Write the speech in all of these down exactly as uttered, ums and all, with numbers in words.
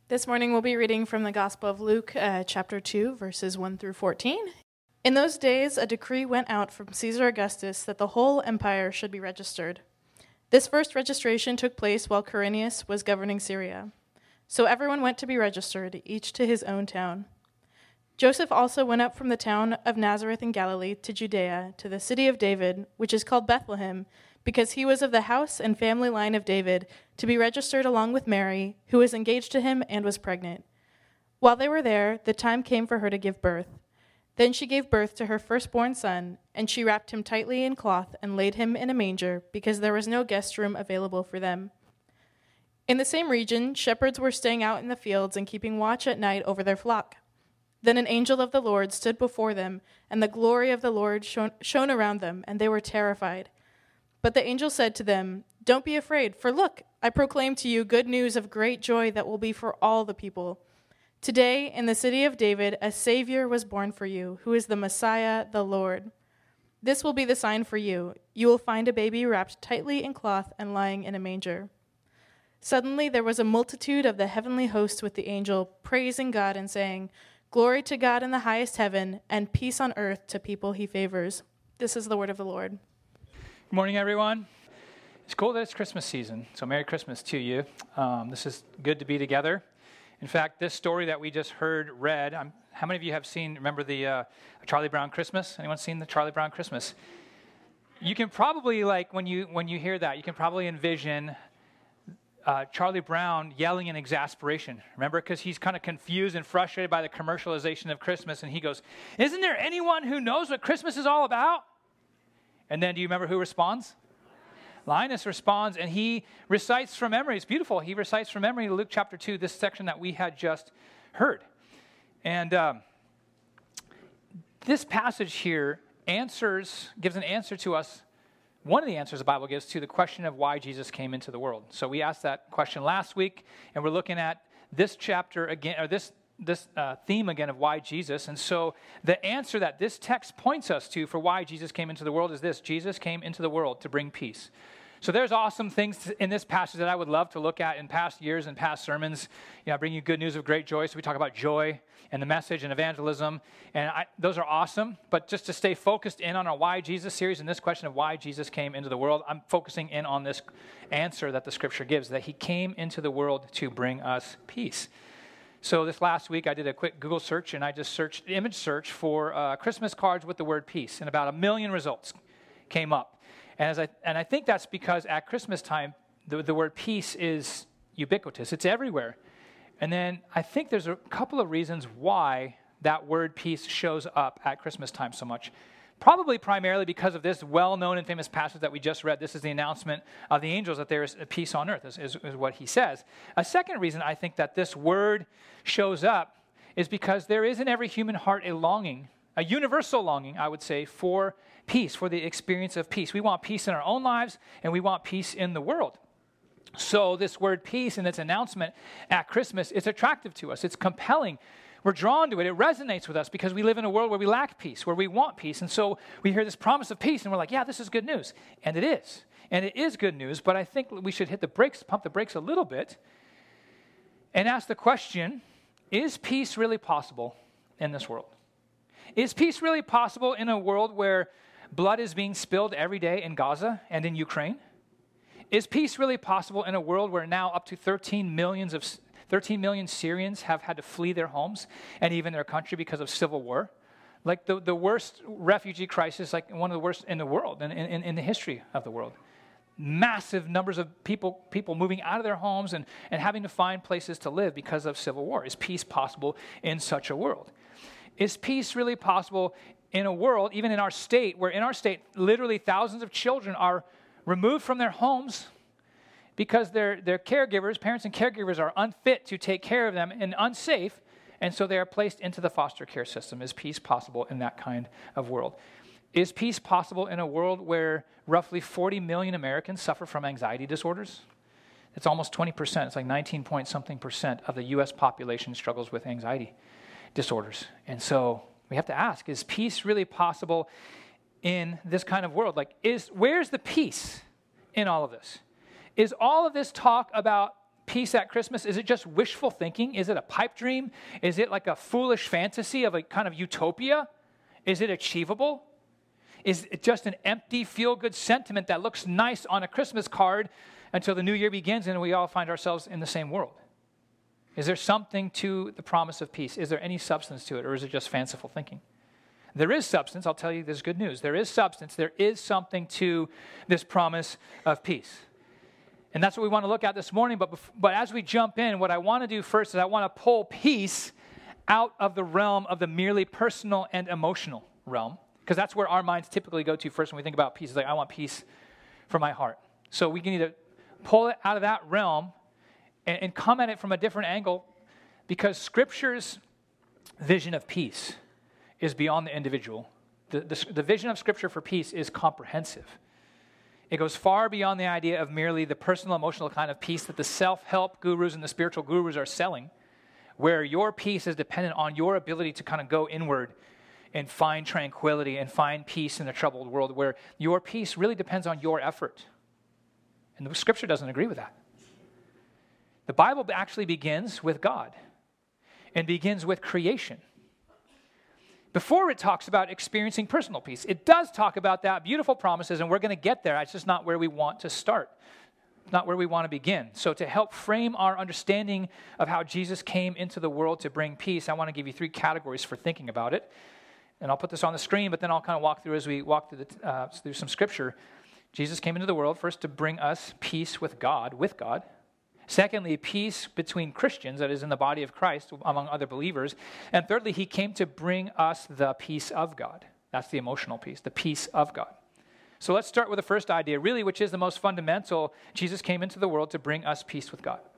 This morning we'll be reading from the Gospel of Luke, uh, chapter two, verses one through fourteen. In those days, a decree went out from Caesar Augustus that the whole empire should be registered. This first registration took place while Quirinius was governing Syria. So everyone went to be registered, each to his own town. Joseph also went up from the town of Nazareth in Galilee to Judea, to the city of David, which is called Bethlehem, because he was of the house and family line of David, to be registered along with Mary, who was engaged to him and was pregnant. While they were there, the time came for her to give birth. Then she gave birth to her firstborn son, and she wrapped him tightly in cloth and laid him in a manger, because there was no guest room available for them. In the same region, shepherds were staying out in the fields and keeping watch at night over their flock. Then an angel of the Lord stood before them, and the glory of the Lord shone, shone around them, and they were terrified. But the angel said to them, "Don't be afraid, for look, I proclaim to you good news of great joy that will be for all the people. Today, in the city of David, a Savior was born for you, who is the Messiah, the Lord. This will be the sign for you. You will find a baby wrapped tightly in cloth and lying in a manger." Suddenly there was a multitude of the heavenly host with the angel, praising God and saying, "Glory to God in the highest heaven, and peace on earth to people he favors." This is the word of the Lord. Good morning, everyone. It's cool that it's Christmas season, so Merry Christmas to you. Um, this is good to be together. In fact, this story that we just heard read, I'm, how many of you have seen, remember the uh, Charlie Brown Christmas? Anyone seen the Charlie Brown Christmas? You can probably, like, when you when you hear that, you can probably envision uh, Charlie Brown yelling in exasperation. Remember, because he's kind of confused and frustrated by the commercialization of Christmas, and he goes, "Isn't there anyone who knows what Christmas is all about?" And then do you remember who responds? Linus responds, and he recites from memory. It's beautiful. He recites from memory Luke chapter two, this section that we had just heard. And um, this passage here answers, gives an answer to us, one of the answers the Bible gives to the question of why Jesus came into the world. So we asked that question last week, and we're looking at this chapter again, or this this uh, theme again of why Jesus. And so the answer that this text points us to for why Jesus came into the world is this: Jesus came into the world to bring peace. So there's awesome things in this passage that I would love to look at in past years and past sermons. You know, I bring you good news of great joy. So we talk about joy and the message and evangelism. And I, those are awesome. But just to stay focused in on our Why Jesus series and this question of why Jesus came into the world, I'm focusing in on this answer that the scripture gives, that he came into the world to bring us peace. So this last week, I did a quick Google search, and I just searched, image search for uh, Christmas cards with the word peace, and about a million results came up. And as I and I think that's because at Christmas time, the, the word peace is ubiquitous. It's everywhere. And then I think there's a couple of reasons why that word peace shows up at Christmas time so much. Probably primarily because of this well-known and famous passage that we just read. This is the announcement of the angels that there is a peace on earth, is, is, is what he says. A second reason I think that this word shows up is because there is in every human heart a longing, a universal longing, I would say, for peace, for the experience of peace. We want peace in our own lives, and we want peace in the world. So this word peace and its announcement at Christmas is attractive to us. It's compelling. We're drawn to it. It resonates with us because we live in a world where we lack peace, where we want peace. And so we hear this promise of peace, and we're like, yeah, this is good news. And it is. And it is good news, but I think we should hit the brakes, pump the brakes a little bit, and ask the question, is peace really possible in this world? Is peace really possible in a world where blood is being spilled every day in Gaza and in Ukraine? Is peace really possible in a world where now up to thirteen millions of thirteen million Syrians have had to flee their homes and even their country because of civil war? Like the, the worst refugee crisis, like one of the worst in the world, in, in, in the history of the world. Massive numbers of people people moving out of their homes and, and having to find places to live because of civil war. Is peace possible in such a world? Is peace really possible in a world, even in our state, where in our state literally thousands of children are removed from their homes because their, their caregivers, parents and caregivers are unfit to take care of them and unsafe, and so they are placed into the foster care system? Is peace possible in that kind of world? Is peace possible in a world where roughly forty million Americans suffer from anxiety disorders? It's almost twenty percent. It's like nineteen point something percent of the U S population struggles with anxiety disorders. And so we have to ask, is peace really possible in this kind of world? Like, is where's the peace in all of this? Is all of this talk about peace at Christmas? Is it just wishful thinking? Is it a pipe dream? Is it like a foolish fantasy of a kind of utopia? Is it achievable? Is it just an empty, feel-good sentiment that looks nice on a Christmas card until the new year begins and we all find ourselves in the same world? Is there something to the promise of peace? Is there any substance to it, or is it just fanciful thinking? There is substance. I'll tell you, there's good news. There is substance. There is something to this promise of peace. And that's what we want to look at this morning. But, bef- but as we jump in, what I want to do first is I want to pull peace out of the realm of the merely personal and emotional realm, because that's where our minds typically go to first when we think about peace. It's like, I want peace for my heart. So we need to pull it out of that realm and, and come at it from a different angle, because Scripture's vision of peace is beyond the individual. The, the, the vision of Scripture for peace is comprehensive. It goes far beyond the idea of merely the personal, emotional kind of peace that the self-help gurus and the spiritual gurus are selling, where your peace is dependent on your ability to kind of go inward and find tranquility and find peace in a troubled world, where your peace really depends on your effort. And the Scripture doesn't agree with that. The Bible actually begins with God and begins with creation before it talks about experiencing personal peace. It does talk about that, beautiful promises, and we're going to get there. It's just not where we want to start. Not where we want to begin. So to help frame our understanding of how Jesus came into the world to bring peace, I want to give you three categories for thinking about it. And I'll put this on the screen, but then I'll kind of walk through as we walk through, the, uh, through some Scripture. Jesus came into the world first to bring us peace with God, with God. Secondly, peace between Christians, that is in the body of Christ, among other believers. And thirdly, he came to bring us the peace of God. That's the emotional peace, the peace of God. So let's start with the first idea, really, which is the most fundamental. Jesus came into the world to bring us peace with God.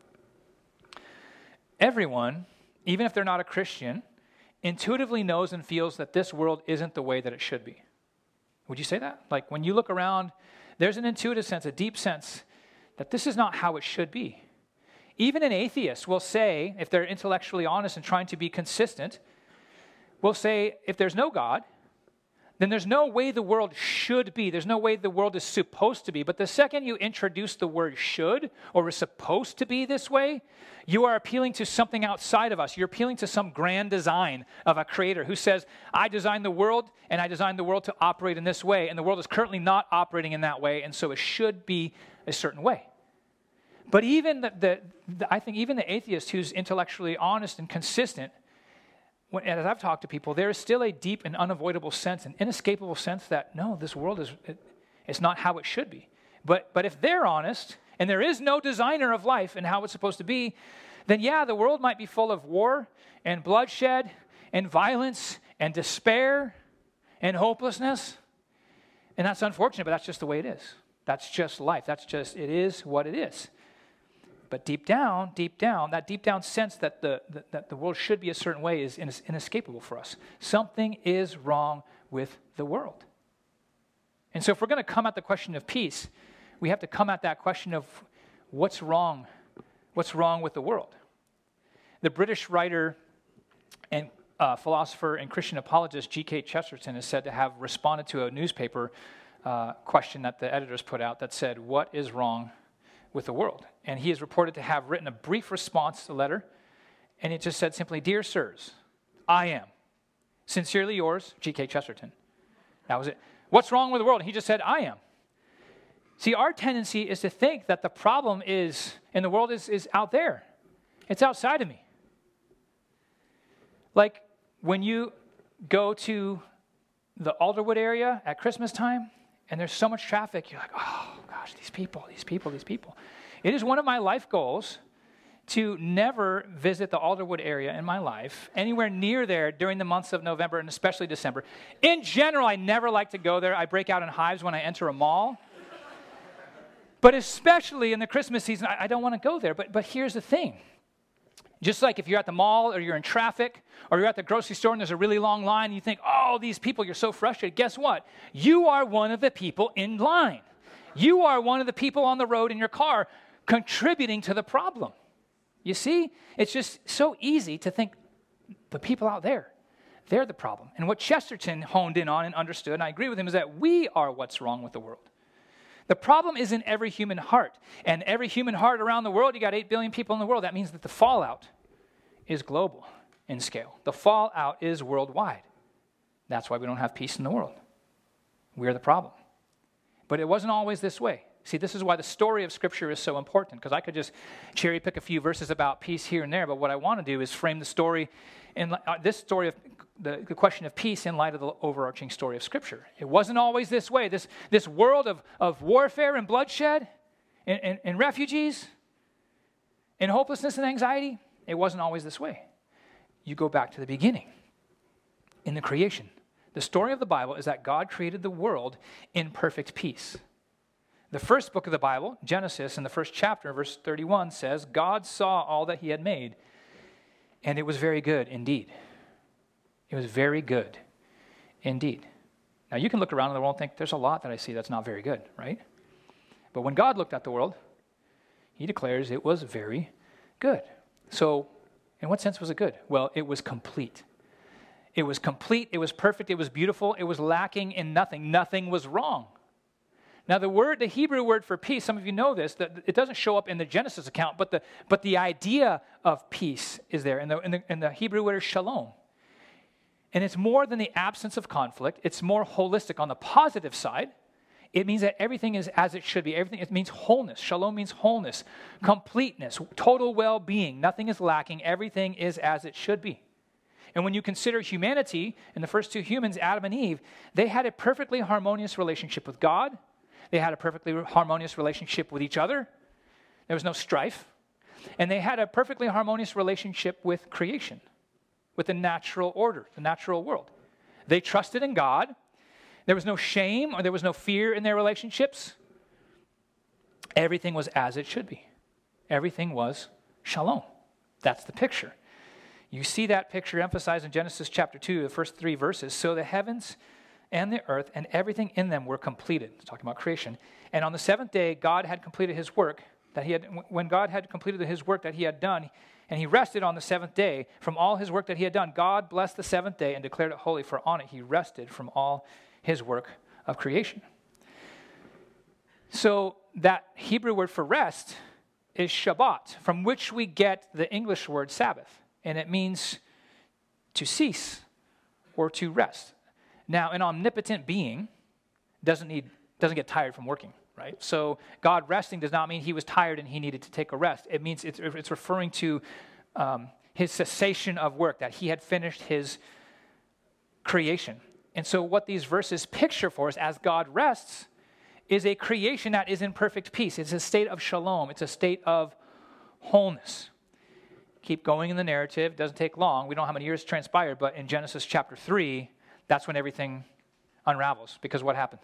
Everyone, even if they're not a Christian, intuitively knows and feels that this world isn't the way that it should be. Would you say that? Like when you look around, there's an intuitive sense, a deep sense that this is not how it should be. Even an atheist will say, if they're intellectually honest and trying to be consistent, will say, if there's no God, then there's no way the world should be. There's no way the world is supposed to be. But the second you introduce the word should, or is supposed to be this way, you are appealing to something outside of us. You're appealing to some grand design of a creator who says, I designed the world, and I designed the world to operate in this way, and the world is currently not operating in that way, and so it should be a certain way. But even the, the, the I think even the atheist who's intellectually honest and consistent, when, as I've talked to people, there is still a deep and unavoidable sense, an inescapable sense that, no, this world is it, it's not how it should be. But but if they're honest, and there is no designer of life and how it's supposed to be, then yeah, the world might be full of war and bloodshed and violence and despair and hopelessness. And that's unfortunate, but that's just the way it is. That's just life. That's just, it is what it is. But deep down, deep down, that deep down sense that the, the, that the world should be a certain way is inescapable for us. Something is wrong with the world. And so if we're going to come at the question of peace, we have to come at that question of what's wrong, what's wrong with the world. The British writer and uh, philosopher and Christian apologist G K Chesterton is said to have responded to a newspaper uh, question that the editors put out that said, what is wrong with the world? And he is reported to have written a brief response to the letter, and it just said simply, Dear sirs, I am. Sincerely yours, G K Chesterton. That was it. What's wrong with the world? And he just said, I am. See, our tendency is to think that the problem is, in the world, is, is out there. It's outside of me. Like when you go to the Alderwood area at Christmas time, and there's so much traffic, you're like, oh, gosh, these people, these people, these people. It is one of my life goals to never visit the Alderwood area in my life, anywhere near there during the months of November and especially December. In general, I never like to go there. I break out in hives when I enter a mall. But especially in the Christmas season, I, I don't want to go there. But, but here's the thing. Just like if you're at the mall or you're in traffic or you're at the grocery store and there's a really long line and you think, oh, these people, you're so frustrated. Guess what? You are one of the people in line. You are one of the people on the road in your car contributing to the problem. You see? It's just so easy to think the people out there, they're the problem. And what Chesterton honed in on and understood, and I agree with him, is that we are what's wrong with the world. The problem is in every human heart. And every human heart around the world, you got eight billion people in the world. That means that the fallout is global in scale. The fallout is worldwide. That's why we don't have peace in the world. We're the problem. But it wasn't always this way. See, this is why the story of Scripture is so important, because I could just cherry pick a few verses about peace here and there, but what I want to do is frame the story, in uh, this story of the, the question of peace in light of the overarching story of Scripture. It wasn't always this way. This, this world of, of warfare and bloodshed and, and, and refugees and hopelessness and anxiety, it wasn't always this way. You go back to the beginning, in the creation. The story of the Bible is that God created the world in perfect peace. The first book of the Bible, Genesis, in the first chapter, verse thirty-one, says, God saw all that he had made, and it was very good indeed. It was very good indeed. Now, you can look around in the world and think, there's a lot that I see that's not very good, right? But when God looked at the world, he declares it was very good. So, in what sense was it good? Well, it was complete. It was complete, it was perfect, it was beautiful, it was lacking in nothing. Nothing was wrong. Now, the word, the Hebrew word for peace, some of you know this, that it doesn't show up in the Genesis account, but the but the idea of peace is there. And the, in the, in the Hebrew word is shalom. And it's more than the absence of conflict. It's more holistic. On the positive side, it means that everything is as it should be. Everything, it means wholeness. Shalom means wholeness, completeness, total well-being. Nothing is lacking. Everything is as it should be. And when you consider humanity, and the first two humans, Adam and Eve, they had a perfectly harmonious relationship with God. They had a perfectly harmonious relationship with each other. There was no strife. And they had a perfectly harmonious relationship with creation, with the natural order, the natural world. They trusted in God. There was no shame or there was no fear in their relationships. Everything was as it should be. Everything was shalom. That's the picture. You see that picture emphasized in Genesis chapter two, the first three verses. So the heavens and the earth and everything in them were completed. It's talking about creation. And on the seventh day, God had completed his work that he had, when God had completed his work that he had done, and he rested on the seventh day from all his work that he had done. God blessed the seventh day and declared it holy, for on it he rested from all his work of creation. So that Hebrew word for rest is Shabbat, from which we get the English word Sabbath. And it means to cease or to rest. Now, an omnipotent being doesn't need doesn't get tired from working, right? So God resting does not mean he was tired and he needed to take a rest. It means it's, it's referring to um, his cessation of work, that he had finished his creation. And so what these verses picture for us as God rests is a creation that is in perfect peace. It's a state of shalom. It's a state of wholeness. Keep going in the narrative. It doesn't take long. We don't know how many years transpired, but in Genesis chapter three, that's when everything unravels. Because what happens?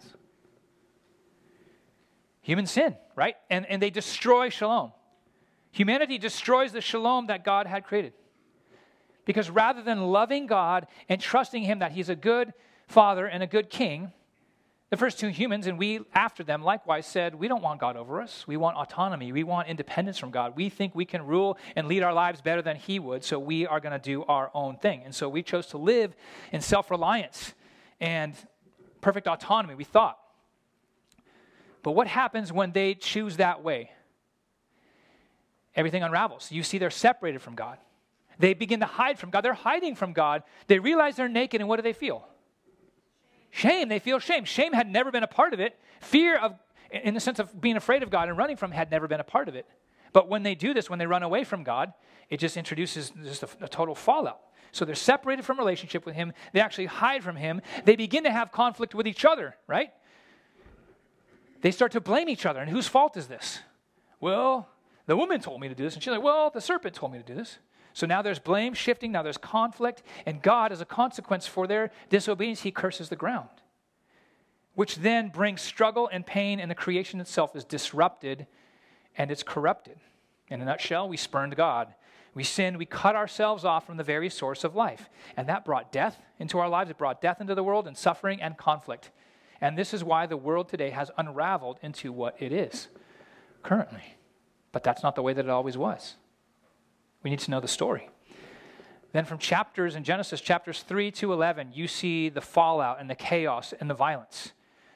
Human sin, right? And, and they destroy shalom. Humanity destroys the shalom that God had created. Because rather than loving God and trusting him that he's a good father and a good king, the first two humans, and we after them likewise, said, we don't want God over us. We want autonomy. We want independence from God. We think we can rule and lead our lives better than he would, so we are going to do our own thing. And so we chose to live in self-reliance and perfect autonomy, we thought. But what happens when they choose that way? Everything unravels. You see they're separated from God. They begin to hide from God. They're hiding from God. They realize they're naked, and what do they feel? Shame. They feel shame. Shame had never been a part of it. Fear of, in the sense of being afraid of God and running from him, had never been a part of it. But when they do this, when they run away from God, it just introduces just a, a total fallout. So they're separated from relationship with him. They actually hide from him. They begin to have conflict with each other, right? They start to blame each other. And whose fault is this? Well, the woman told me to do this. And she's like, well, the serpent told me to do this. So now there's blame shifting, now there's conflict, and God, as a consequence for their disobedience, he curses the ground, which then brings struggle and pain, and the creation itself is disrupted and it's corrupted. In a nutshell, we spurned God. We sinned, we cut ourselves off from the very source of life, and that brought death into our lives. It brought death into the world and suffering and conflict. And this is why the world today has unraveled into what it is currently. But that's not the way that it always was. We need to know the story. Then from chapters in Genesis, chapters three to eleven, you see the fallout and the chaos and the violence.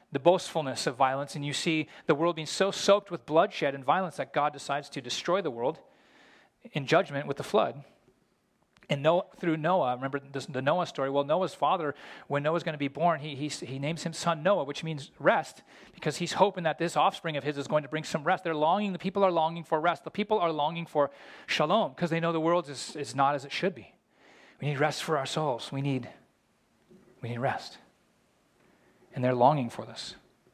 the boastfulness of violence, and you see the world being so soaked with bloodshed and violence that God decides to destroy the world in judgment with the flood. And Noah, through Noah, remember this, the Noah story? Well, Noah's father, when Noah's going to be born, he, he, he names him son Noah, which means rest, because he's hoping that this offspring of his is going to bring some rest. They're longing, the people are longing for rest. The people are longing for shalom, because they know the world is, is not as it should be. We need rest for our souls. We need, we need rest. And they're longing for this.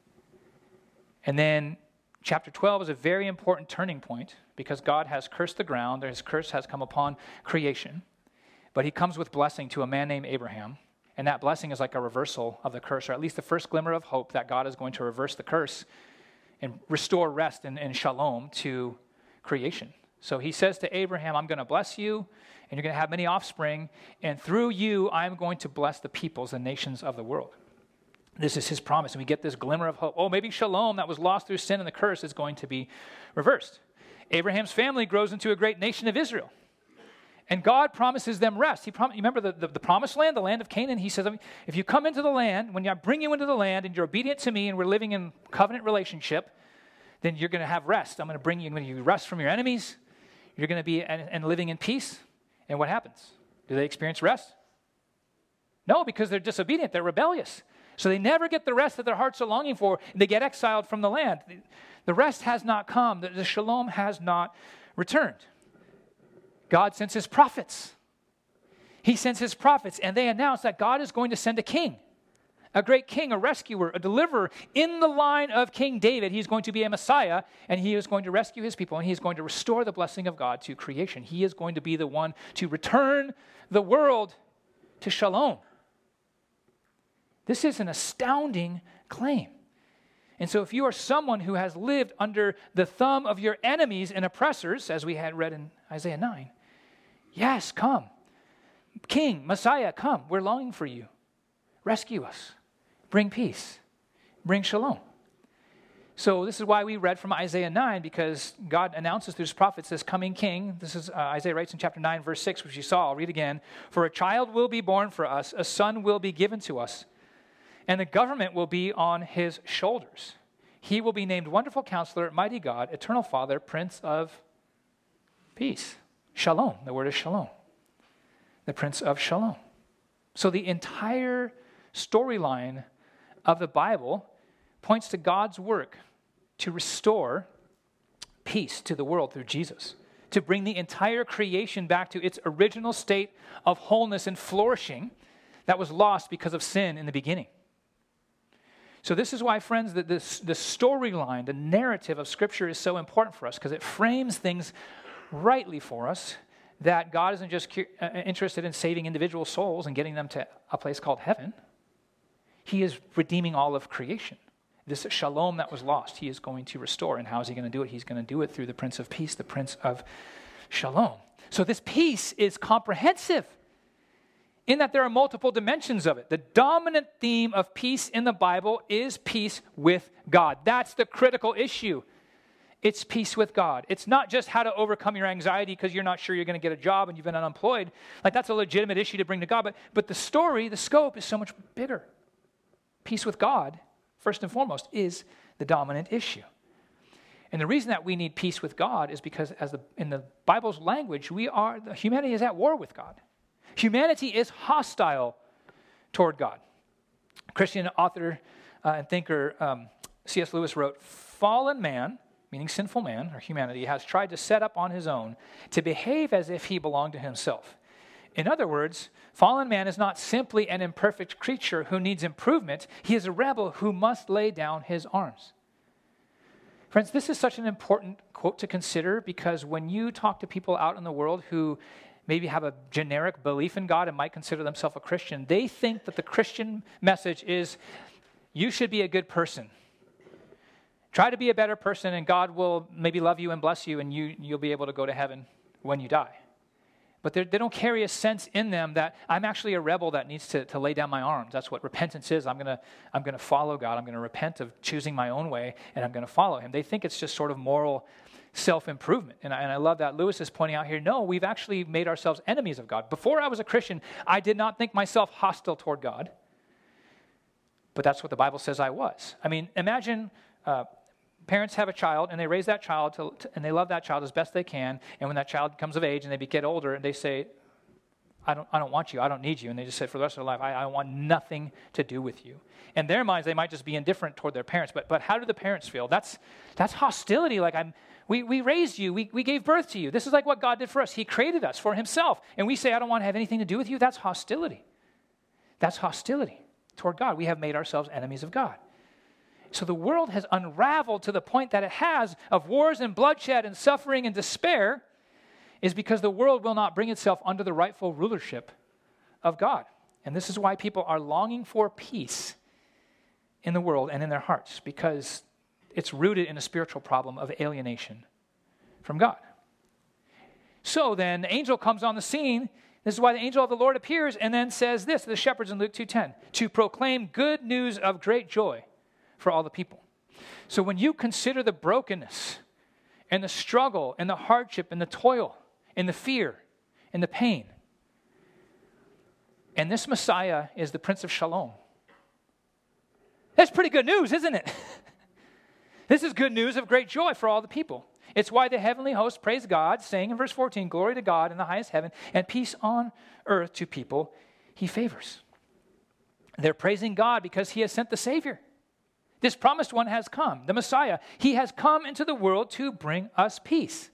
And then chapter twelve is a very important turning point, because God has cursed the ground. His curse has come upon creation. But he comes with blessing to a man named Abraham. And that blessing is like a reversal of the curse, or at least the first glimmer of hope that God is going to reverse the curse and restore rest and, and shalom to creation. So he says to Abraham, I'm going to bless you, and you're going to have many offspring, and through you, I'm going to bless the peoples and nations of the world. This is his promise, and we get this glimmer of hope. Oh, maybe shalom that was lost through sin and the curse is going to be reversed. Abraham's family grows into a great nation of Israel. And God promises them rest. He prom- you remember the, the, the promised land, the land of Canaan? He says, if you come into the land, when I bring you into the land and you're obedient to me and we're living in covenant relationship, then you're going to have rest. I'm going to bring you, when you rest from your enemies, you're going to be and, and living in peace. And what happens? Do they experience rest? No, because they're disobedient. They're rebellious. So they never get the rest that their hearts are longing for. They get exiled from the land. The rest has not come. The, the shalom has not returned. God sends his prophets. He sends his prophets, and they announce that God is going to send a king, a great king, a rescuer, a deliverer in the line of King David. He's going to be a Messiah, and he is going to rescue his people, and he is going to restore the blessing of God to creation. He is going to be the one to return the world to shalom. This is an astounding claim. And so if you are someone who has lived under the thumb of your enemies and oppressors, as we had read in Isaiah nine, yes, come. King, Messiah, come. We're longing for you. Rescue us. Bring peace. Bring shalom. So this is why we read from Isaiah nine, because God announces through his prophets this coming king. This is uh, Isaiah writes in chapter nine, verse six, which you saw. I'll read again. For a child will be born for us, a son will be given to us, and the government will be on his shoulders. He will be named Wonderful Counselor, Mighty God, Eternal Father, Prince of Peace. Shalom. The word is shalom. The Prince of Shalom. So the entire storyline of the Bible points to God's work to restore peace to the world through Jesus, to bring the entire creation back to its original state of wholeness and flourishing that was lost because of sin in the beginning. So this is why, friends, that this, the storyline, the narrative of Scripture is so important for us, because it frames things rightly for us, that God isn't just cu- uh, interested in saving individual souls and getting them to a place called heaven. He is redeeming all of creation. This shalom that was lost, he is going to restore. And how is he going to do it? He's going to do it through the Prince of Peace, the Prince of Shalom. So this peace is comprehensive, in that there are multiple dimensions of it. The dominant theme of peace in the Bible is peace with God. That's the critical issue. It's peace with God. It's not just how to overcome your anxiety because you're not sure you're going to get a job and you've been unemployed. Like, that's a legitimate issue to bring to God. But, but the story, the scope is so much bigger. Peace with God, first and foremost, is the dominant issue. And the reason that we need peace with God is because, as the, in the Bible's language, we are, humanity is at war with God. Humanity is hostile toward God. Christian author uh, and thinker um, C S Lewis wrote, fallen man, meaning sinful man, or humanity, has tried to set up on his own to behave as if he belonged to himself. In other words, fallen man is not simply an imperfect creature who needs improvement. He is a rebel who must lay down his arms. Friends, this is such an important quote to consider, because when you talk to people out in the world who maybe have a generic belief in God and might consider themselves a Christian, they think that the Christian message is, you should be a good person. Try to be a better person, and God will maybe love you and bless you, and you, you'll be able to go to heaven when you die. But they don't carry a sense in them that I'm actually a rebel that needs to, to lay down my arms. That's what repentance is. I'm gonna I'm gonna follow God. I'm gonna repent of choosing my own way, and I'm gonna follow him. They think it's just sort of moral self-improvement. And I, and I love that Lewis is pointing out here, no, we've actually made ourselves enemies of God. Before I was a Christian, I did not think myself hostile toward God. But that's what the Bible says I was. I mean, imagine uh, parents have a child, and they raise that child, to, to, and they love that child as best they can, and when that child comes of age and they get older, and they say, I don't, I don't want you, I don't need you, and they just say for the rest of their life, I, I want nothing to do with you. In their minds, they might just be indifferent toward their parents, but but how do the parents feel? That's that's hostility. Like, I'm, we, we raised you, we, we gave birth to you. This is like what God did for us. He created us for himself, and we say, I don't want to have anything to do with you. That's hostility. That's hostility toward God. We have made ourselves enemies of God. So the world has unraveled to the point that it has of wars and bloodshed and suffering and despair is because the world will not bring itself under the rightful rulership of God. And this is why people are longing for peace in the world and in their hearts, because it's rooted in a spiritual problem of alienation from God. So then the angel comes on the scene. This is why the angel of the Lord appears and then says this to the shepherds in Luke two ten, to proclaim good news of great joy for all the people. So when you consider the brokenness and the struggle and the hardship and the toil and the fear and the pain, and this Messiah is the Prince of Shalom, that's pretty good news, isn't it? This is good news of great joy for all the people. It's why the heavenly host praise God, saying in verse fourteen, glory to God in the highest heaven and peace on earth to people he favors. They're praising God because he has sent the Savior. This promised one has come, the Messiah. He has come into the world to bring us peace.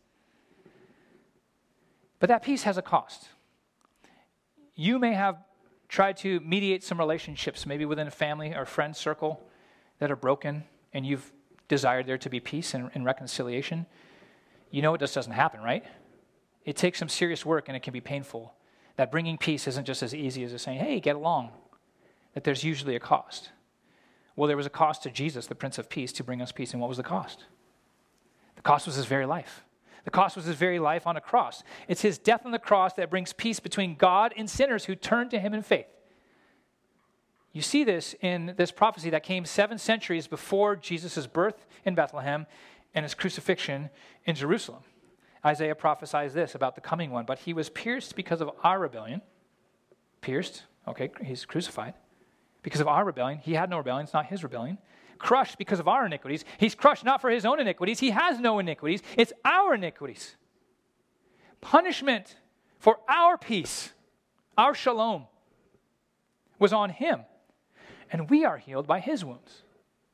But that peace has a cost. You may have tried to mediate some relationships, maybe within a family or friend circle that are broken, and you've desired there to be peace and, and reconciliation. You know it just doesn't happen, right? It takes some serious work, and it can be painful. That bringing peace isn't just as easy as just saying, hey, get along. That there's usually a cost. Well, there was a cost to Jesus, the Prince of Peace, to bring us peace. And what was the cost? The cost was his very life. The cost was his very life on a cross. It's his death on the cross that brings peace between God and sinners who turn to him in faith. You see this in this prophecy that came seven centuries before Jesus' birth in Bethlehem and his crucifixion in Jerusalem. Isaiah prophesies this about the coming one, but he was pierced because of our rebellion. Pierced, okay, he's crucified. Because of our rebellion. He had no rebellion, it's not his rebellion. Crushed because of our iniquities. He's crushed not for his own iniquities. He has no iniquities. It's our iniquities. Punishment for our peace, our shalom, was on him. And we are healed by his wounds.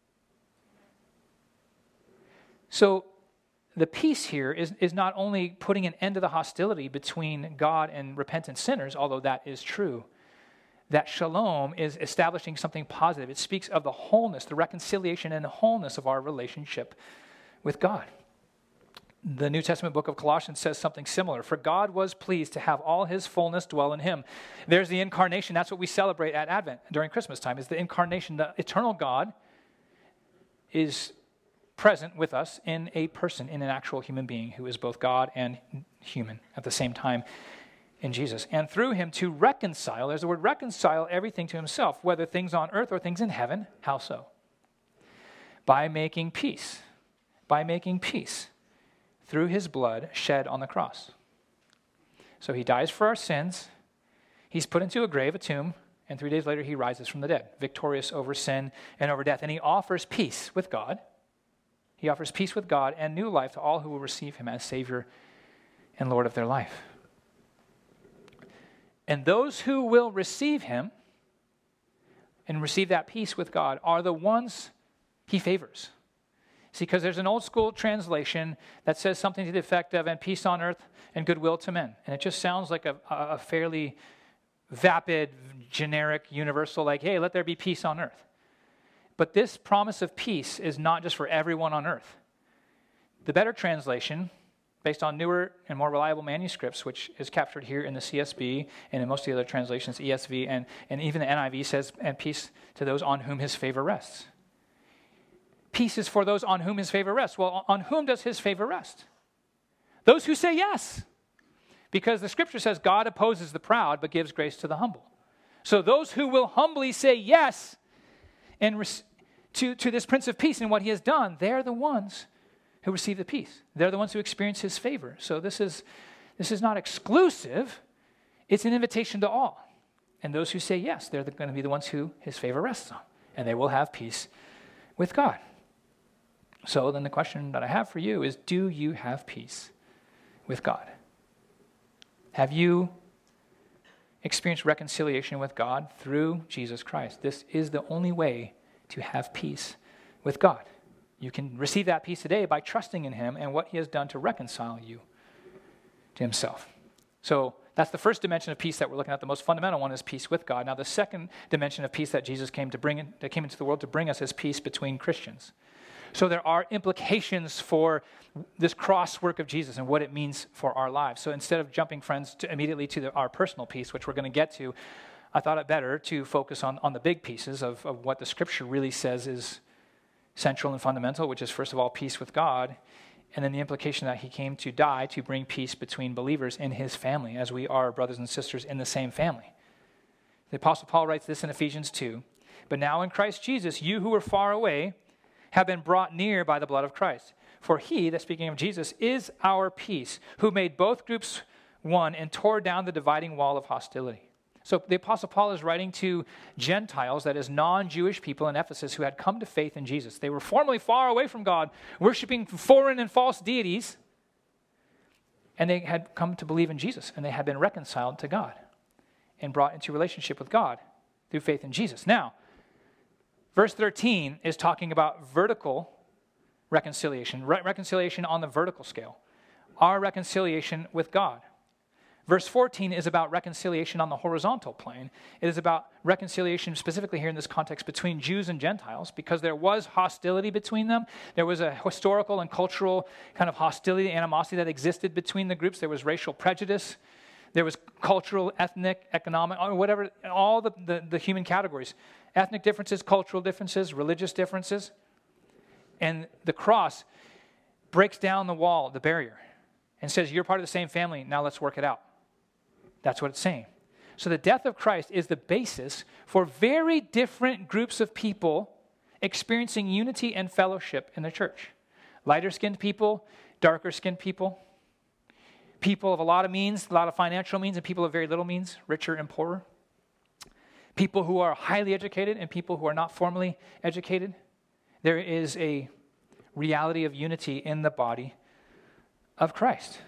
So the peace here is, is not only putting an end to the hostility between God and repentant sinners, although that is true. That shalom is establishing something positive. It speaks of the wholeness, the reconciliation and the wholeness of our relationship with God. The New Testament book of Colossians says something similar. For God was pleased to have all his fullness dwell in him. There's the incarnation. That's what we celebrate at Advent during Christmas time, is the incarnation. The eternal God is present with us in a person, in an actual human being who is both God and human at the same time. In Jesus, and through him to reconcile, there's the word reconcile, everything to himself, whether things on earth or things in heaven. How so? By making peace. By making peace through his blood shed on the cross. So he dies for our sins. He's put into a grave, a tomb, and three days later he rises from the dead, victorious over sin and over death. And he offers peace with God. He offers peace with God and new life to all who will receive him as Savior and Lord of their life. And those who will receive him and receive that peace with God are the ones he favors. See, because there's an old school translation that says something to the effect of, and peace on earth and goodwill to men. And it just sounds like a, a fairly vapid, generic, universal, like, hey, let there be peace on earth. But this promise of peace is not just for everyone on earth. The better translation, based on newer and more reliable manuscripts, which is captured here in the C S B and in most of the other translations, E S V, and, and even the N I V says, and peace to those on whom his favor rests. Peace is for those on whom his favor rests. Well, on whom does his favor rest? Those who say yes. Because the scripture says God opposes the proud, but gives grace to the humble. So those who will humbly say yes and res- to, to this Prince of Peace and what he has done, they're the ones who receive the peace. They're the ones who experience his favor. So this is this is not exclusive. It's an invitation to all. And those who say yes, they're the, going to be the ones who his favor rests on. and they will have peace with God. So then the question that I have for you is, do you have peace with God? Have you experienced reconciliation with God through Jesus Christ? This is the only way to have peace with God. You can receive that peace today by trusting in him and what he has done to reconcile you to himself. So that's the first dimension of peace that we're looking at. The most fundamental one is peace with God. Now the second dimension of peace that Jesus came to bring in, that came into the world to bring us is peace between Christians. So there are implications for this cross work of Jesus and what it means for our lives. So instead of jumping, friends, to immediately to the, our personal peace, which we're going to get to, I thought it better to focus on, on the big pieces of, of what the Scripture really says is central and fundamental, which is, first of all, peace with God, and then the implication that he came to die to bring peace between believers in his family, as we are brothers and sisters in the same family. The Apostle Paul writes this in Ephesians two, "But now in Christ Jesus, you who were far away have been brought near by the blood of Christ. For he," that's speaking of Jesus, "is our peace, who made both groups one and tore down the dividing wall of hostility." So the Apostle Paul is writing to Gentiles, that is non-Jewish people in Ephesus who had come to faith in Jesus. They were formerly far away from God, worshiping foreign and false deities, and they had come to believe in Jesus, and they had been reconciled to God and brought into relationship with God through faith in Jesus. Now, verse thirteen is talking about vertical reconciliation, re- reconciliation on the vertical scale, our reconciliation with God. Verse fourteen is about reconciliation on the horizontal plane. It is about reconciliation specifically here in this context between Jews and Gentiles, because there was hostility between them. There was a historical and cultural kind of hostility, animosity that existed between the groups. There was racial prejudice. There was cultural, ethnic, economic, or whatever, all the, the, the human categories. Ethnic differences, cultural differences, religious differences. And the cross breaks down the wall, the barrier, and says, you're part of the same family, now let's work it out. That's what it's saying. So the death of Christ is the basis for very different groups of people experiencing unity and fellowship in the church. Lighter-skinned people, darker-skinned people, people of a lot of means, a lot of financial means, and people of very little means, richer and poorer. People who are highly educated and people who are not formally educated. There is a reality of unity in the body of Christ.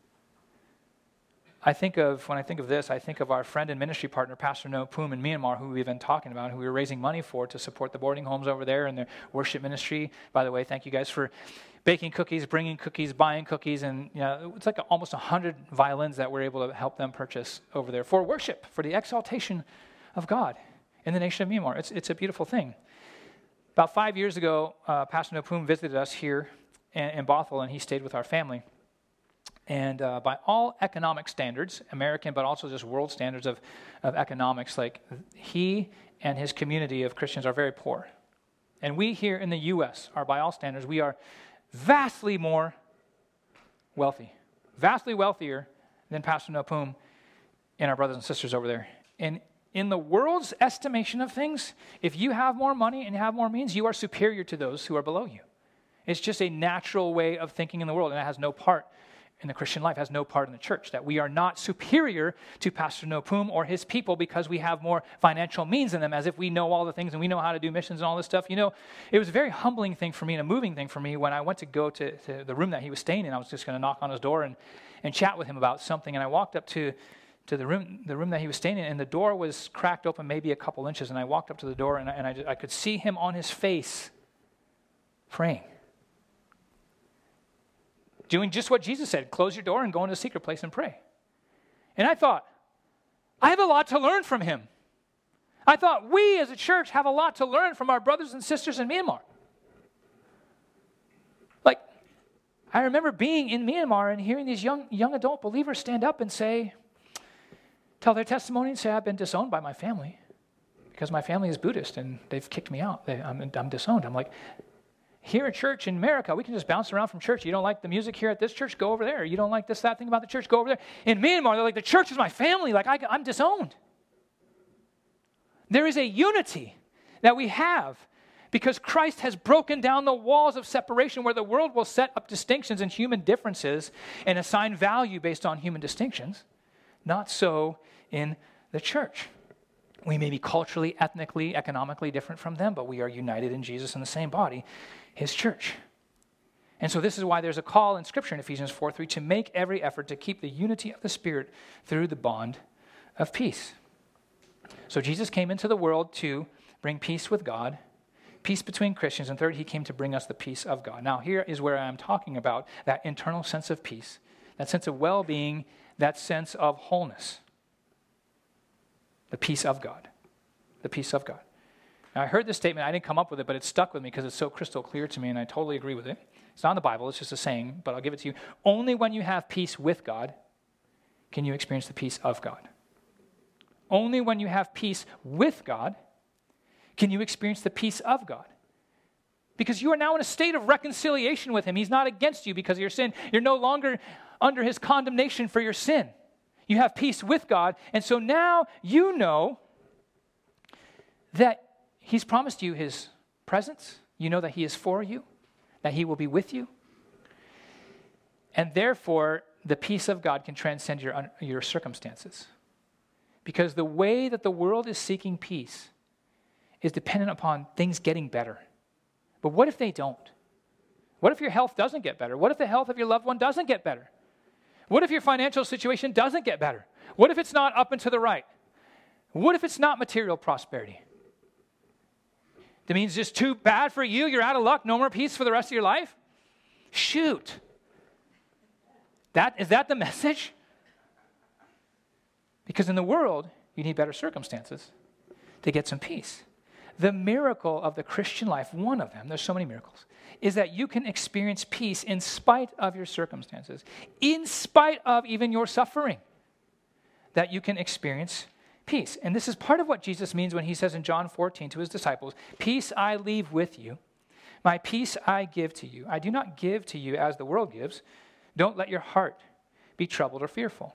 I think of, when I think of this, I think of our friend and ministry partner, Pastor Noah Poom in Myanmar, who we've been talking about, who we were raising money for to support the boarding homes over there and their worship ministry. By the way, thank you guys for baking cookies, bringing cookies, buying cookies, and you know, it's like almost one hundred violins that we're able to help them purchase over there for worship, for the exaltation of God in the nation of Myanmar. It's, it's a beautiful thing. About five years ago, uh, Pastor Noah Poom visited us here in, in Bothell, and he stayed with our family. And uh, by all economic standards, American, but also just world standards of, of economics, like he and his community of Christians are very poor. And we here in the U S are, by all standards, we are vastly more wealthy, vastly wealthier than Pastor Noah Poom and our brothers and sisters over there. And in the world's estimation of things, if you have more money and have more means, you are superior to those who are below you. It's just a natural way of thinking in the world, and it has no part in the Christian life, has no part in the church, that we are not superior to Pastor Noah Poom or his people because we have more financial means than them, as if we know all the things and we know how to do missions and all this stuff. You know, it was a very humbling thing for me and a moving thing for me when I went to go to, to the room that he was staying in. I was just going to knock on his door and, and chat with him about something, and I walked up to, to the room the room that he was staying in, and the door was cracked open maybe a couple inches, and I walked up to the door, and I, and I, I could see him on his face praying. Doing just what Jesus said, close your door and go into a secret place and pray. And I thought, I have a lot to learn from him. I thought we as a church have a lot to learn from our brothers and sisters in Myanmar. Like, I remember being in Myanmar and hearing these young young adult believers stand up and say, tell their testimony and say, I've been disowned by my family because my family is Buddhist and they've kicked me out. They, I'm, I'm disowned. I'm like, here at church in America, we can just bounce around from church. You don't like the music here at this church? Go over there. You don't like this, that thing about the church? Go over there. In Myanmar, they're like, the church is my family. Like, I, I'm disowned. There is a unity that we have because Christ has broken down the walls of separation where the world will set up distinctions and human differences and assign value based on human distinctions. Not so in the church. We may be culturally, ethnically, economically different from them, but we are united in Jesus in the same body, his church. And so this is why there's a call in Scripture in Ephesians four three to make every effort to keep the unity of the Spirit through the bond of peace. So Jesus came into the world to bring peace with God, peace between Christians, and third, he came to bring us the peace of God. Now, here is where I'm talking about that internal sense of peace, that sense of well-being, that sense of wholeness. The peace of God. The peace of God. Now, I heard this statement. I didn't come up with it, but it stuck with me because it's so crystal clear to me, and I totally agree with it. It's not in the Bible. It's just a saying, but I'll give it to you. Only when you have peace with God can you experience the peace of God. Only when you have peace with God can you experience the peace of God. Because you are now in a state of reconciliation with him. He's not against you because of your sin. You're no longer under his condemnation for your sin. You have peace with God, and so now you know that he's promised you his presence. You know that he is for you, that he will be with you. And therefore, the peace of God can transcend your, your circumstances. Because the way that the world is seeking peace is dependent upon things getting better. But what if they don't? What if your health doesn't get better? What if the health of your loved one doesn't get better? What if your financial situation doesn't get better? What if it's not up and to the right? What if it's not material prosperity? That means it's just too bad for you, you're out of luck, no more peace for the rest of your life? Shoot. That, is that the message? Because in the world, you need better circumstances to get some peace. The miracle of the Christian life, one of them, there's so many miracles, is that you can experience peace in spite of your circumstances, in spite of even your suffering, that you can experience peace. And this is part of what Jesus means when he says in John fourteen to his disciples, "Peace I leave with you, my peace I give to you. I do not give to you as the world gives. Don't let your heart be troubled or fearful.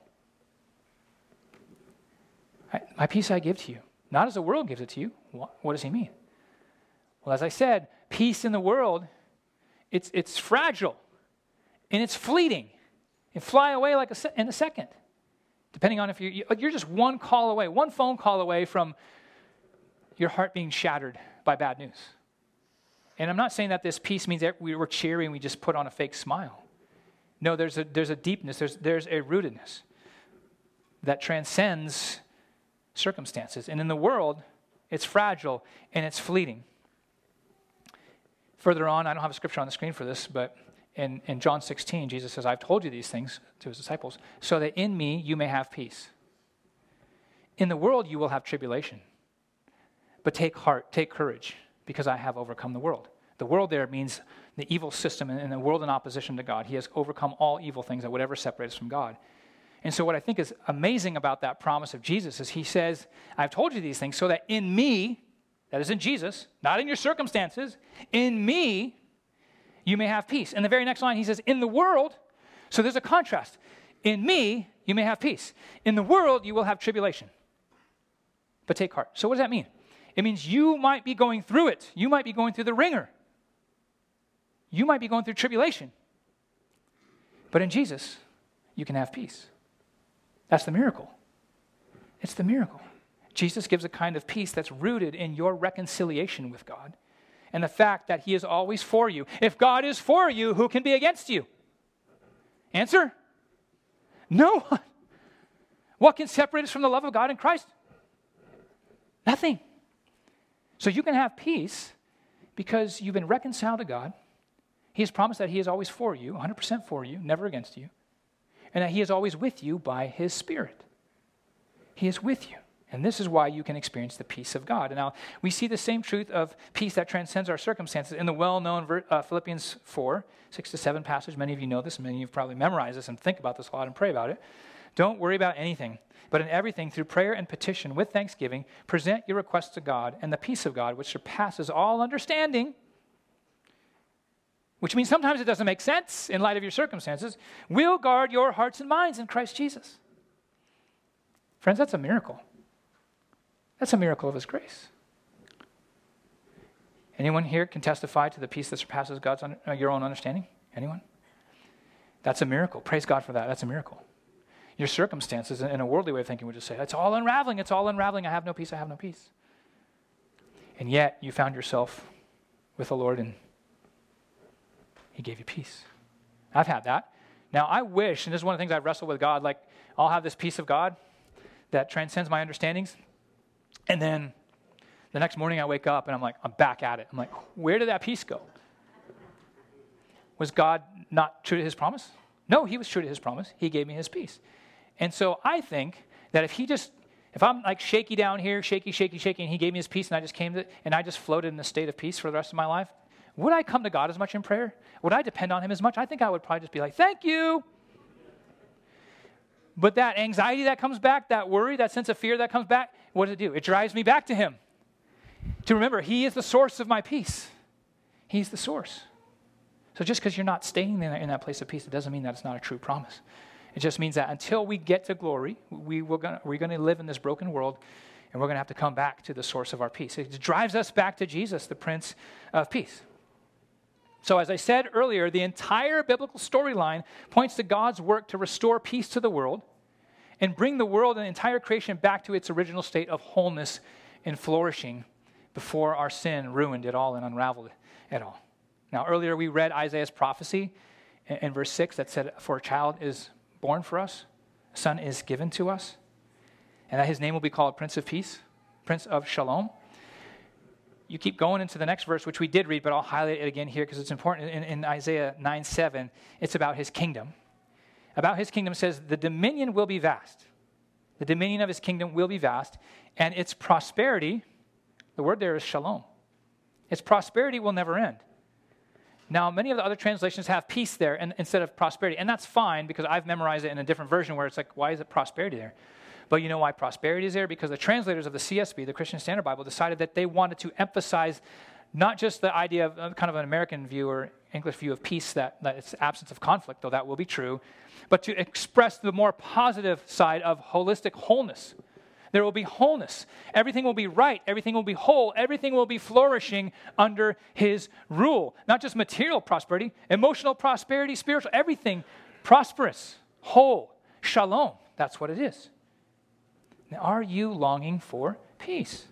I, my peace I give to you, not as the world gives it to you." What, what does he mean? Well, as I said, peace in the world, it's it's fragile, and it's fleeting. It fly away like a se- in a second, depending on if you're, you're just one call away, one phone call away from your heart being shattered by bad news. And I'm not saying that this peace means that we were cheery and we just put on a fake smile. No, there's a there's a deepness, there's there's a rootedness that transcends circumstances. And in the world, it's fragile and it's fleeting. Further on, I don't have a scripture on the screen for this, but in, in John sixteen, Jesus says, "I've told you these things," to his disciples, "so that in me you may have peace. In the world you will have tribulation. But take heart, take courage, because I have overcome the world." The world there means the evil system and the world in opposition to God. He has overcome all evil things that would ever separate us from God. And so what I think is amazing about that promise of Jesus is he says, "I've told you these things so that in me," that is in Jesus, not in your circumstances, "in me you may have peace." And the very next line he says, "In the world," so there's a contrast. "In me you may have peace. In the world you will have tribulation. But take heart." So what does that mean? It means you might be going through it. You might be going through the ringer. You might be going through tribulation. But in Jesus, you can have peace. That's the miracle. It's the miracle. Jesus gives a kind of peace that's rooted in your reconciliation with God and the fact that he is always for you. If God is for you, who can be against you? Answer? No one. What can separate us from the love of God in Christ? Nothing. So you can have peace because you've been reconciled to God. He has promised that he is always for you, one hundred percent for you, never against you, and that he is always with you by his Spirit. He is with you. And this is why you can experience the peace of God. And now, we see the same truth of peace that transcends our circumstances in the well-known uh, Philippians four, six to seven passage. Many of you know this. Many of you have probably memorized this and think about this a lot and pray about it. "Don't worry about anything, but in everything, through prayer and petition, with thanksgiving, present your requests to God, and the peace of God, which surpasses all understanding," which means sometimes it doesn't make sense in light of your circumstances, "will guard your hearts and minds in Christ Jesus." Friends, that's a miracle. That's a miracle of his grace. Anyone here can testify to the peace that surpasses God's uh, your own understanding? Anyone? That's a miracle. Praise God for that. That's a miracle. Your circumstances, in a worldly way of thinking, would just say, it's all unraveling, it's all unraveling, I have no peace, I have no peace. And yet, you found yourself with the Lord and he gave you peace. I've had that. Now, I wish, and this is one of the things I wrestle with God, like, I'll have this peace of God that transcends my understandings. And then the next morning I wake up and I'm like, I'm back at it. I'm like, where did that peace go? Was God not true to his promise? No, he was true to his promise. He gave me his peace. And so I think that if he just, if I'm like shaky down here, shaky, shaky, shaky, and he gave me his peace and I just came to, and I just floated in a state of peace for the rest of my life, would I come to God as much in prayer? Would I depend on him as much? I think I would probably just be like, thank you. But that anxiety that comes back, that worry, that sense of fear that comes back, what does it do? It drives me back to him. To remember, he is the source of my peace. He's the source. So just because you're not staying in that, in that place of peace, it doesn't mean that it's not a true promise. It just means that until we get to glory, we, we're going we're going to live in this broken world, and we're going to have to come back to the source of our peace. It drives us back to Jesus, the Prince of Peace. So as I said earlier, the entire biblical storyline points to God's work to restore peace to the world and bring the world and the entire creation back to its original state of wholeness and flourishing before our sin ruined it all and unraveled it all. Now, earlier we read Isaiah's prophecy in, in verse six that said, for a child is born for us, a son is given to us, and that his name will be called Prince of Peace, Prince of Shalom. You keep going into the next verse, which we did read, but I'll highlight it again here because it's important. In, in Isaiah nine seven, it's about his kingdom. About his kingdom says, the dominion will be vast. The dominion of his kingdom will be vast, and its prosperity, the word there is shalom. Its prosperity will never end. Now, many of the other translations have peace there and, instead of prosperity, and that's fine because I've memorized it in a different version where it's like, why is it prosperity there? But you know why prosperity is there? Because the translators of the C S B, the Christian Standard Bible, decided that they wanted to emphasize not just the idea of uh, kind of an American view or English view of peace, that, that it's absence of conflict, though that will be true, but to express the more positive side of holistic wholeness. There will be wholeness. Everything will be right. Everything will be whole. Everything will be flourishing under his rule. Not just material prosperity, emotional prosperity, spiritual, everything prosperous, whole, shalom. That's what it is. Now, are you longing for peace?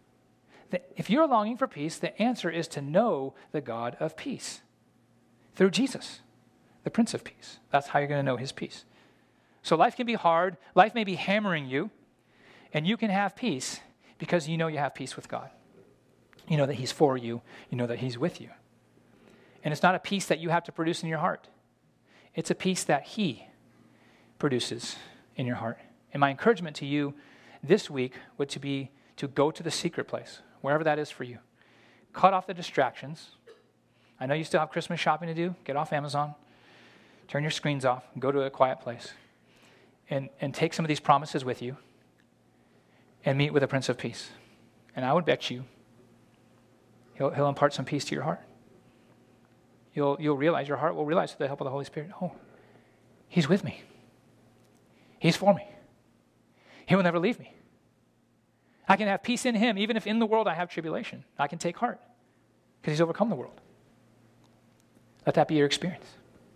If you're longing for peace, the answer is to know the God of peace through Jesus, the Prince of Peace. That's how you're going to know his peace. So life can be hard. Life may be hammering you. And you can have peace because you know you have peace with God. You know that he's for you. You know that he's with you. And it's not a peace that you have to produce in your heart. It's a peace that he produces in your heart. And my encouragement to you this week would to be to go to the secret place, wherever that is for you. Cut off the distractions. I know you still have Christmas shopping to do. Get off Amazon. Turn your screens off. Go to a quiet place. And, and take some of these promises with you. And meet with the Prince of Peace. And I would bet you he'll, he'll impart some peace to your heart. You'll, you'll realize, your heart will realize with the help of the Holy Spirit, oh, he's with me. He's for me. He will never leave me. I can have peace in him, even if in the world I have tribulation. I can take heart because he's overcome the world. Let that be your experience.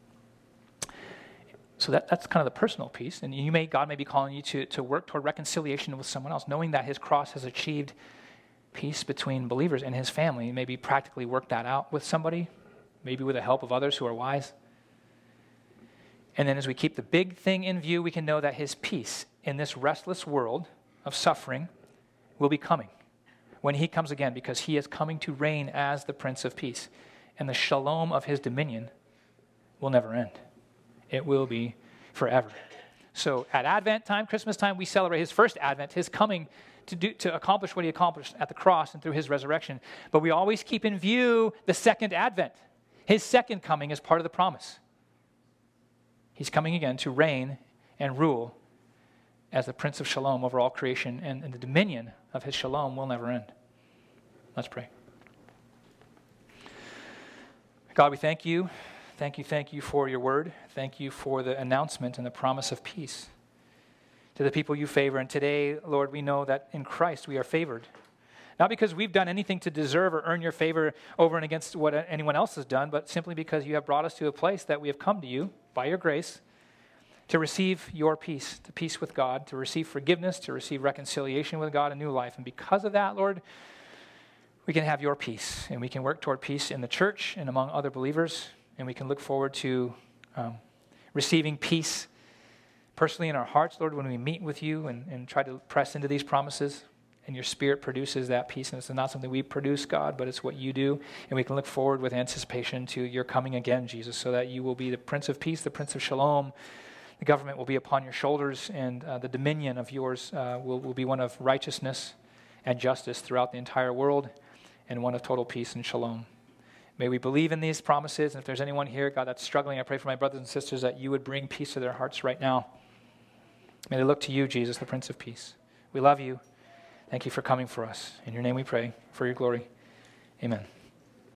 So that, that's kind of the personal piece. And you may, God may be calling you to, to work toward reconciliation with someone else, knowing that his cross has achieved peace between believers and his family. Maybe practically work that out with somebody, maybe with the help of others who are wise. And then as we keep the big thing in view, we can know that his peace in this restless world of suffering will be coming when he comes again, because he is coming to reign as the Prince of Peace. And the shalom of his dominion will never end. It will be forever. So at Advent time, Christmas time, we celebrate his first Advent, his coming to do to accomplish what he accomplished at the cross and through his resurrection. But we always keep in view the second Advent. His second coming is part of the promise. He's coming again to reign and rule as the Prince of Shalom over all creation, and, and the dominion of his shalom will never end. Let's pray. God, we thank you. Thank you, thank you for your word. Thank you for the announcement and the promise of peace to the people you favor. And today, Lord, we know that in Christ we are favored. Not because we've done anything to deserve or earn your favor over and against what anyone else has done, but simply because you have brought us to a place that we have come to you by your grace to receive your peace, to peace with God, to receive forgiveness, to receive reconciliation with God, a new life. And because of that, Lord, we can have your peace, and we can work toward peace in the church and among other believers, and we can look forward to um, receiving peace personally in our hearts, Lord, when we meet with you and, and try to press into these promises, and your Spirit produces that peace. And it's not something we produce, God, but it's what you do. And we can look forward with anticipation to your coming again, Jesus, so that you will be the Prince of Peace, the Prince of Shalom. The government will be upon your shoulders, and uh, the dominion of yours uh, will, will be one of righteousness and justice throughout the entire world, and one of total peace and shalom. May we believe in these promises. And if there's anyone here, God, that's struggling, I pray for my brothers and sisters that you would bring peace to their hearts right now. May they look to you, Jesus, the Prince of Peace. We love you. Thank you for coming for us. In your name we pray, for your glory. Amen.